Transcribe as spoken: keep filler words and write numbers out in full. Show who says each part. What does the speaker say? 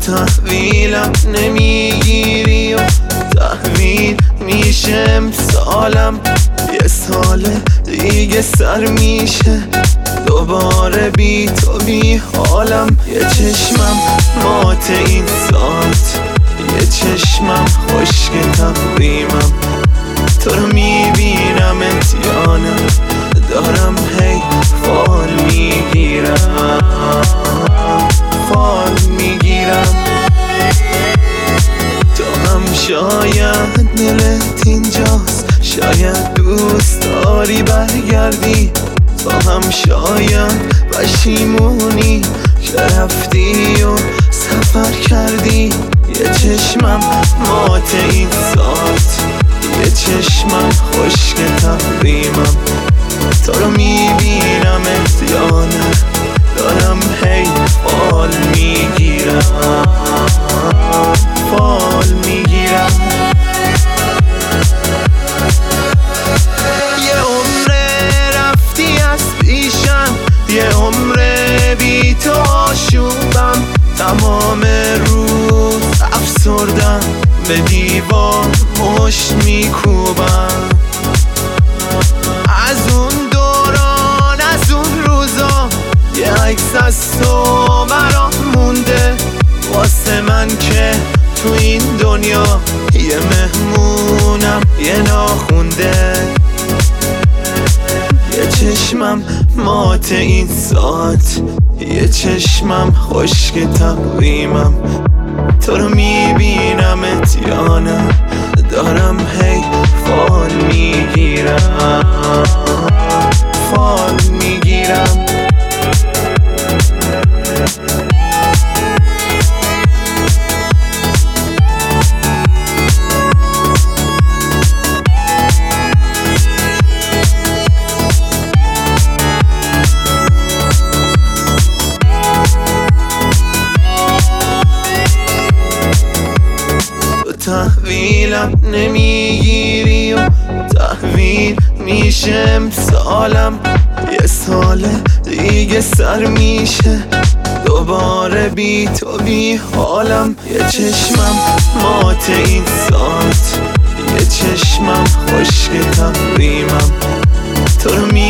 Speaker 1: تحویلم نمیگیری و تحویل میشه امسالم. یه سال دیگه سر میشه دوباره بی تو بی حالم. یه چشمم مات این ساعت، یه چشمم خشک تقویمم. تو رو میبینمت یا نه دارم هی فال میگیرم فال میگیرم. تو هم شاید دلت اینجاست، شاید دوست داری برگردی. تو هم شاید پشیمونی که رفتی و سفر کردی. یه چشمم مات این ساعت، یه چشمم خشک تقویمم. تو رو میبینمت یا نه دارم هی فال میگیرم فال میگیرم. یه عمر رفتی از پیشم، یه عمر بی تو آشوبم. تمام روز افسردم به دیوار مشت میکوبم. از اون دوران از اون روزا یه عکس از تو برام مونده واسه من که تو این دنیا یه مهمونم یه ناخونده. یه چشمم مات این ساعت، یه چشمم خشک تقویمم. تو رو میبینمت یا نه دارم هی فال میگیرم فال میگیرم. تحویلم نمیگیری و تحویل میشه امسالم. یه سال دیگه سر میشه دوباره بی تو بی حالم. یه چشمم مات این ساعت، یه چشمم خشک تقویمم. تو رو می